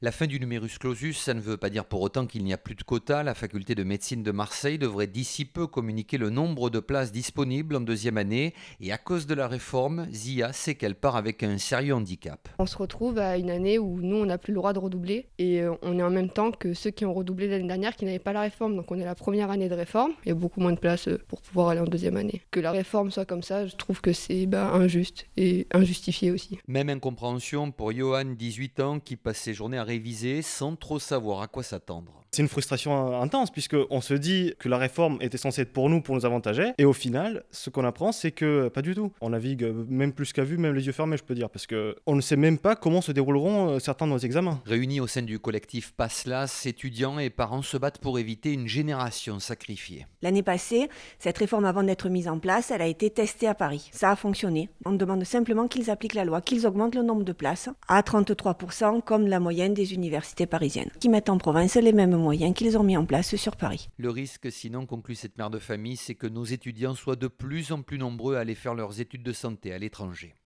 La fin du numerus clausus, ça ne veut pas dire pour autant qu'il n'y a plus de quotas. La faculté de médecine de Marseille devrait d'ici peu communiquer le nombre de places disponibles en deuxième année. Et à cause de la réforme, Zia sait qu'elle part avec un sérieux handicap. On se retrouve à une année où nous, on n'a plus le droit de redoubler et on est en même temps que ceux qui ont redoublé l'année dernière qui n'avaient pas la réforme. Donc on est la première année de réforme. Il y a beaucoup moins de places pour pouvoir aller en deuxième année. Que la réforme soit comme ça, je trouve que c'est injuste et injustifié aussi. Même incompréhension pour Johan, 18 ans, qui passe ses journées à réviser sans trop savoir à quoi s'attendre. C'est une frustration intense puisqu'on se dit que la réforme était censée être pour nous, pour nous avantager. Et au final, ce qu'on apprend, c'est que pas du tout. On navigue même plus qu'à vue, même les yeux fermés, je peux dire. Parce qu'on ne sait même pas comment se dérouleront certains de nos examens. Réunis au sein du collectif PASSLAS, étudiants et parents se battent pour éviter une génération sacrifiée. L'année passée, cette réforme, avant d'être mise en place, elle a été testée à Paris. Ça a fonctionné. On demande simplement qu'ils appliquent la loi, qu'ils augmentent le nombre de places à 33%, comme la moyenne des universités parisiennes, qui mettent en province les mêmes moyens qu'ils ont mis en place sur Paris. Le risque, sinon, conclut cette mère de famille, c'est que nos étudiants soient de plus en plus nombreux à aller faire leurs études de santé à l'étranger.